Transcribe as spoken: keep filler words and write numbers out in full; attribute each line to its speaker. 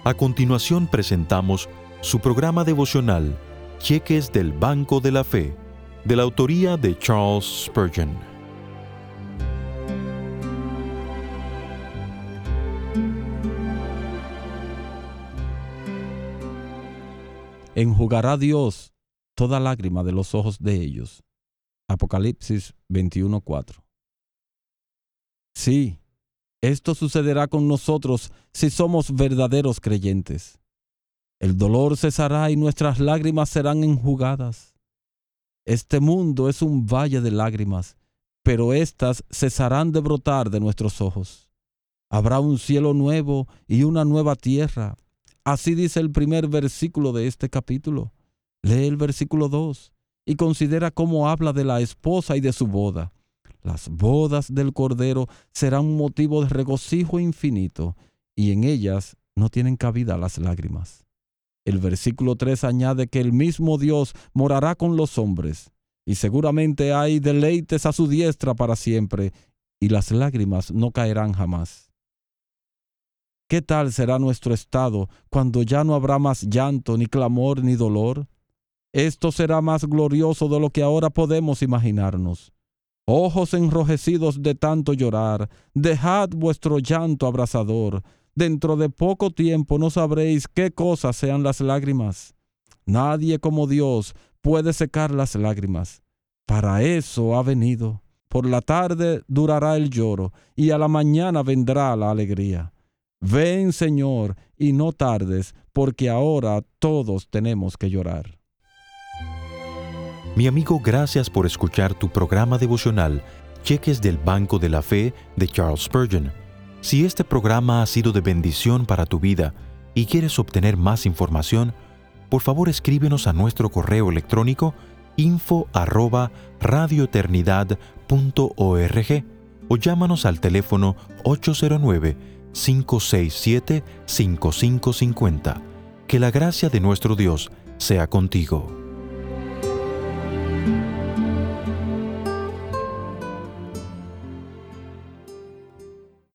Speaker 1: A continuación presentamos su programa devocional, Cheques del Banco de la Fe, de la autoría de Charles Spurgeon.
Speaker 2: Enjugará Dios toda lágrima de los ojos de ellos. Apocalipsis veintiuno cuatro. Sí, esto sucederá con nosotros si somos verdaderos creyentes. El dolor cesará y nuestras lágrimas serán enjugadas. Este mundo es un valle de lágrimas, pero éstas cesarán de brotar de nuestros ojos. Habrá un cielo nuevo y una nueva tierra. Así dice el primer versículo de este capítulo. Lee el versículo dos y considera cómo habla de la esposa y de su boda. Las bodas del Cordero serán un motivo de regocijo infinito y en ellas no tienen cabida las lágrimas. El versículo tres añade que el mismo Dios morará con los hombres y seguramente hay deleites a su diestra para siempre y las lágrimas no caerán jamás. ¿Qué tal será nuestro estado cuando ya no habrá más llanto, ni clamor, ni dolor? Esto será más glorioso de lo que ahora podemos imaginarnos. Ojos enrojecidos de tanto llorar, dejad vuestro llanto abrasador. Dentro de poco tiempo no sabréis qué cosas sean las lágrimas. Nadie como Dios puede secar las lágrimas. Para eso ha venido. Por la tarde durará el lloro y a la mañana vendrá la alegría. Ven, Señor, y no tardes, porque ahora todos tenemos que llorar.
Speaker 1: Mi amigo, gracias por escuchar tu programa devocional, Cheques del Banco de la Fe, de Charles Spurgeon. Si este programa ha sido de bendición para tu vida y quieres obtener más información, por favor escríbenos a nuestro correo electrónico info arroba radioeternidad punto org o llámanos al teléfono ocho cero nueve, cinco seis siete, cinco cinco cinco cero. Que la gracia de nuestro Dios sea contigo.